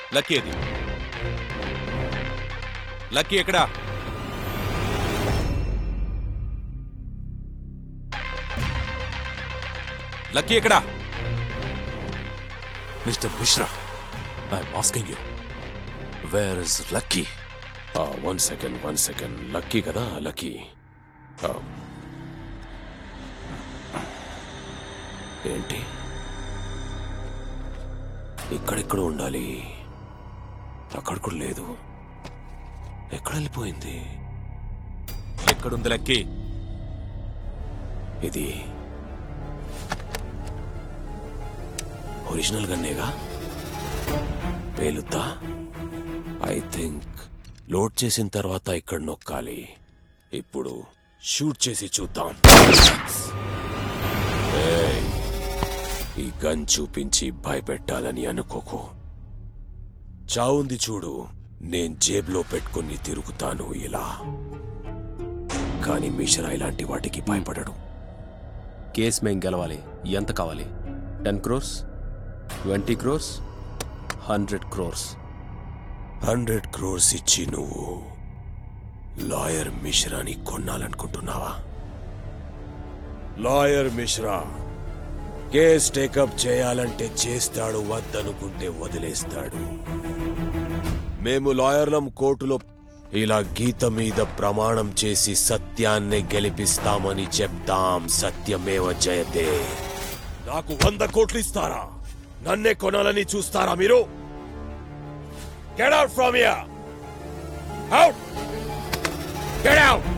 Lucky అది. Lucky ఎక్కడా? Lucky ఎక్కడా? Mister Mishra, I'm asking you, where is Lucky? One second. Lucky కదా, Lucky. ఏంటి ఇక్కడెక్కడ ఉండాలి? అక్కడ కూడా లేదు. ఎక్కడ వెళ్ళిపోయింది? ఎక్కడుంది లక్కీ? ఇది ఒరిజినల్ గన్నేగా? పేలుద్దా? ఐ థింక్ లోడ్ చేసిన తర్వాత ఇక్కడ నొక్కాలి. ఇప్పుడు షూట్ చేసి చూద్దాం. ఈ గన్ చూపించి భయపెట్టాలని అనుకోకు. చావుంది చూడు, నేను జేబులో పెట్టుకుని తిరుగుతాను ఇలా. కానీ మిశ్రా ఇలాంటి వాటికి భయపడడు. కేస్ మేం గెలవాలి. ఎంత కావాలి? 10 crores, 20 crores, 100 crores? 100 crores ఇచ్చి నువ్వు లాయర్ మిశ్రాని కొనాలనుకుంటున్నావా? లాయర్ మిశ్రా కేస్ టేకప్ చేయాలంటే చేస్తాడు, వద్దనుకుంటే వదిలేస్తాడు. మేము లాయర్లం కోర్టులో ఇలా గీత మీద ప్రమాణం చేసి సత్యాన్ని గెలిపిస్తామని చెప్తాం. సత్యమేవ జయతే. నాకు 100 కోట్లు ఇస్తారా? నన్నే కొనాలని చూస్తారా మీరు? Get out from here! Out! Get out!